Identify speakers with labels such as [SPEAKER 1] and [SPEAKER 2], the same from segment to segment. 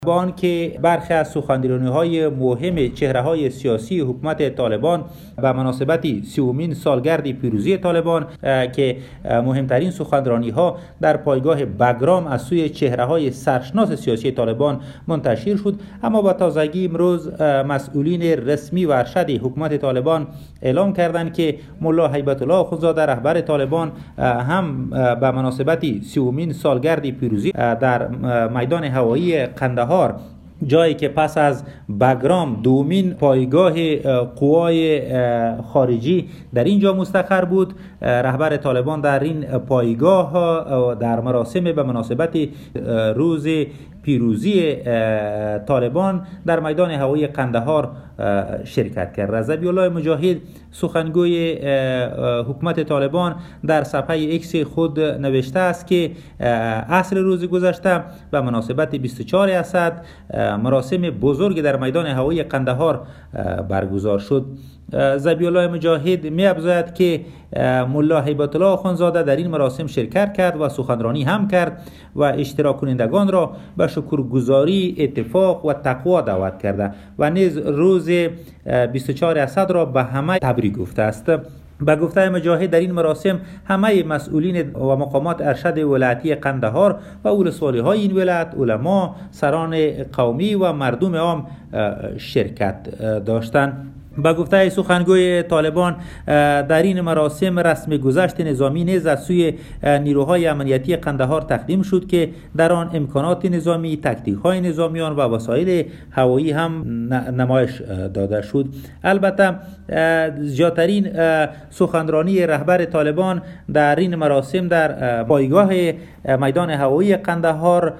[SPEAKER 1] با آنکه برخی از سخنرانی‌های مهم چهره‌های سیاسی حکومت طالبان به مناسبت 30مین سالگرد پیروزی طالبان که مهمترین سخنرانی‌ها در پایگاه بگرام از سوی چهره‌های سرشناس سیاسی طالبان منتشر شد، اما با تازگی امروز مسئولین رسمی و ارشد حکومت طالبان اعلام کردند که ملا هیبت الله آخونزاده رهبر طالبان هم به مناسبت 30مین سالگرد پیروزی در میدان هوایی قندهار، جایی که پس از بگرام دومین پایگاه قوای خارجی در اینجا مستقر بود، رهبر طالبان در این پایگاه در مراسم به مناسبت روز پیروزی طالبان در میدان هوایی قندهار شرکت کرد. ذبیح الله مجاهد سخنگوی حکومت طالبان در صفحه ایکس خود نوشته است که عصر روز گذشته به مناسبت 24 اسد مراسم بزرگ در میدان هوایی قندهار برگزار شد. ذبیح الله مجاهد می افزاید که ملا هیبت الله آخونزاده در این مراسم شرکت کرد و سخنرانی هم کرد و اشتراک کنندگان را به شکرگزاری، اتفاق و تقوا دعوت کرده و نیز روز 24 اسد را به همه تبریک گفته است. به گفته مجاهد در این مراسم همه مسئولین و مقامات ارشد ولایتی قندهار و ولسوالی‌های این ولایت، علما، سران قومی و مردم عام شرکت داشتند. با گفته سخنگوی طالبان در این مراسم رسم گذشت نظامی نیز از سوی نیروهای امنیتی قندهار تقدیم شد که در آن امکانات نظامی، تکتیک‌های نظامیان و وسایل هوایی هم نمایش داده شد. البته زیادترین سخنرانی رهبر طالبان در این مراسم در پایگاه میدان هوایی قندهار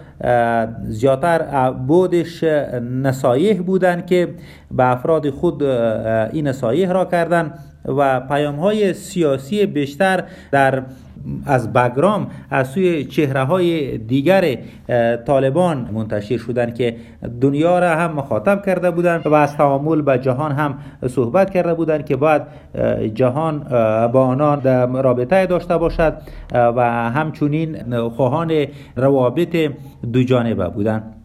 [SPEAKER 1] زیادتر بودش نصایح بودند که به افراد خود این نصایح را کردند و پیام‌های سیاسی بیشتر از بگرام از سوی چهره‌های دیگر طالبان منتشر شدند که دنیا را هم مخاطب کرده بودند و از تعامل با جهان هم صحبت کرده بودند که باید جهان با آنان رابطه داشته باشد و همچنین خواهان روابط دو جانبه بودند.